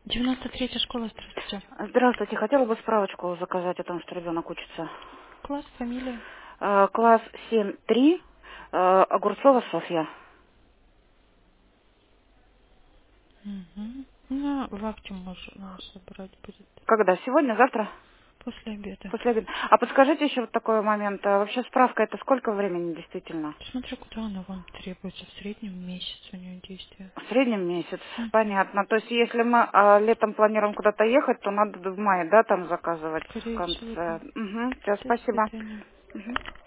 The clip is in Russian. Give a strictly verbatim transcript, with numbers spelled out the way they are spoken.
девяносто третья школа, здравствуйте. Здравствуйте. Хотела бы справочку заказать о том, что ребенок учится. Класс, фамилия. Э, Класс семь три, э, Огурцова Софья. Угу. Ну, в акте можно собрать будет Когда? Сегодня? Завтра? после обеда. После обеда. А подскажите еще вот такой момент. А вообще справка это сколько времени действительно? Смотрю, куда она вам требуется. В среднем месяц у нее действия. В среднем месяц. Угу. Понятно. То есть если мы а, летом планируем куда-то ехать, то надо в мае, да, там заказывать в Скорее всего, конце. да. Угу. Все, До спасибо. свидания. Мгм.